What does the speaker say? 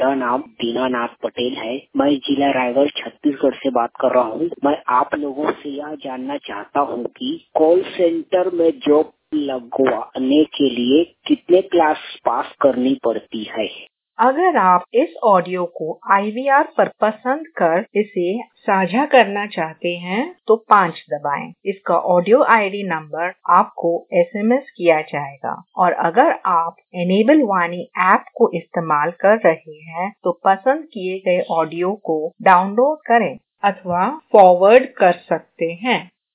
मेरा नाम दीनानाथ पटेल है। मैं जिला रायगढ़ छत्तीसगढ़ से बात कर रहा हूँ। मैं आप लोगों से यह जानना चाहता हूँ कि कॉल सेंटर में जॉब लगवाने के लिए कितने क्लास पास करनी पड़ती है। अगर आप इस ऑडियो को IVR पर पसंद कर इसे साझा करना चाहते हैं तो 5 दबाएं। इसका ऑडियो ID नंबर आपको SMS किया जाएगा और अगर आप एनेबल वाणी ऐप को इस्तेमाल कर रहे हैं तो पसंद किए गए ऑडियो को डाउनलोड करें अथवा फॉरवर्ड कर सकते हैं।